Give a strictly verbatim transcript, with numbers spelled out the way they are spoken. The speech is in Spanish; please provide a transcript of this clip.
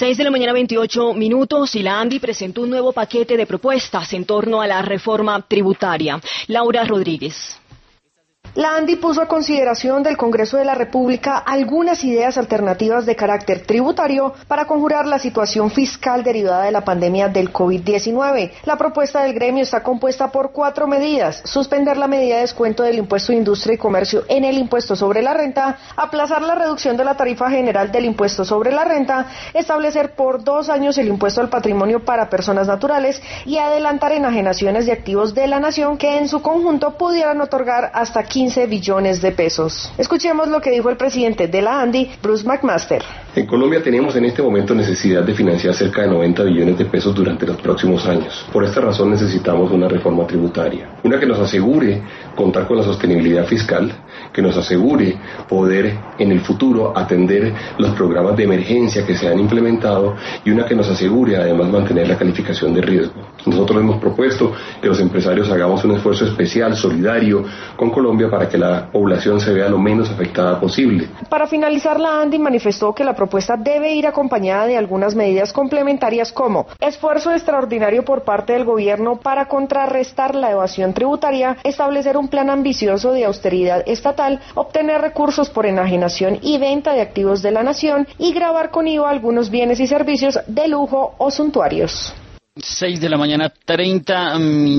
Seis de la mañana, veintiocho minutos, y la ANDI presentó un nuevo paquete de propuestas en torno a la reforma tributaria. Laura Rodríguez. La ANDI puso a consideración del Congreso de la República algunas ideas alternativas de carácter tributario para conjurar la situación fiscal derivada de la pandemia del COVID diecinueve. La propuesta del gremio está compuesta por cuatro medidas: suspender la medida de descuento del impuesto de industria y comercio en el impuesto sobre la renta, aplazar la reducción de la tarifa general del impuesto sobre la renta, establecer por dos años el impuesto al patrimonio para personas naturales y adelantar enajenaciones de activos de la nación que en su conjunto pudieran otorgar hasta quince billones de pesos. Escuchemos lo que dijo el presidente de la ANDI, Bruce McMaster. En Colombia tenemos en este momento necesidad de financiar cerca de noventa billones de pesos durante los próximos años. Por esta razón necesitamos una reforma tributaria, una que nos asegure contar con la sostenibilidad fiscal, que nos asegure poder en el futuro atender los programas de emergencia que se han implementado, y una que nos asegure además mantener la calificación de riesgo. Nosotros hemos propuesto que los empresarios hagamos un esfuerzo especial, solidario con Colombia, para que la población se vea lo menos afectada posible. Para finalizar, la ANDI manifestó que la propuesta debe ir acompañada de algunas medidas complementarias como esfuerzo extraordinario por parte del gobierno para contrarrestar la evasión tributaria, establecer un plan ambicioso de austeridad estatal, obtener recursos por enajenación y venta de activos de la nación y gravar con I V A algunos bienes y servicios de lujo o suntuarios. Seis de la mañana, treinta minutos.